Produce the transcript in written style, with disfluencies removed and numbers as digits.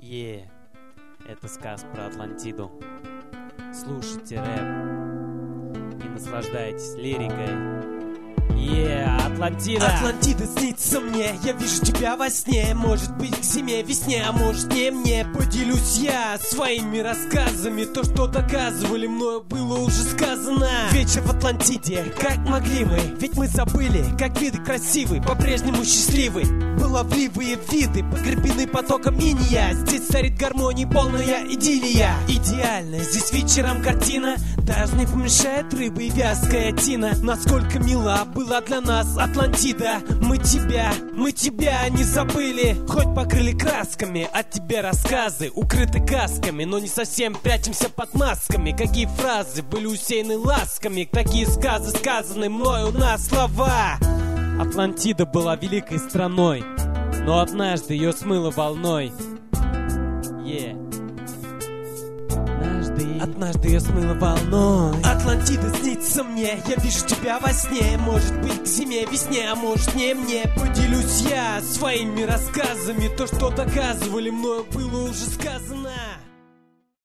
Это сказ про Атлантиду. Слушайте рэп и наслаждайтесь лирикой. Атлантида! Атлантида снится мне, я вижу тебя во сне. Может быть к зиме, весне, а может не мне. Поделюсь я своими рассказами. То, что доказывали мною, было уже сказано. Вечер в Атлантиде, как могли мы? Ведь мы забыли, как виды красивы, по-прежнему счастливы. Баловливые виды, погребены потоком иния. Здесь царит гармония, полная идиллия. Идеально, здесь вечером картина даже не помешает рыбы и вязкая тина. Насколько мила была для нас Атлантида. Мы тебя не забыли. Хоть покрыли красками, от тебя рассказы укрыты касками, но не совсем прячемся под масками. Какие фразы были усеяны ласками, такие сказы сказаны мною на слова. Атлантида была великой страной, но однажды ее смыло волной. Однажды ее смыло волной. Атлантида снится мне, я вижу тебя во сне. Может быть к зиме, весне, а может не мне. Поделюсь я своими рассказами. То, что доказывали мною, было уже сказано.